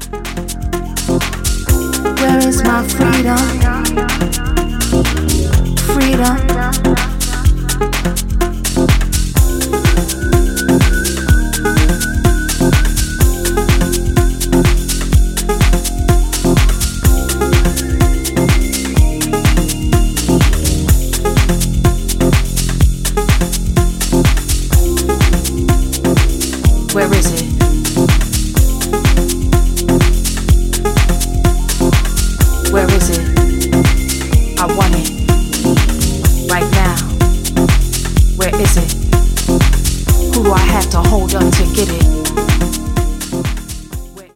Where is my freedom? Freedom. Where is it? Where is it? I want it right now. Where is it? Who do I have to hold up to get it?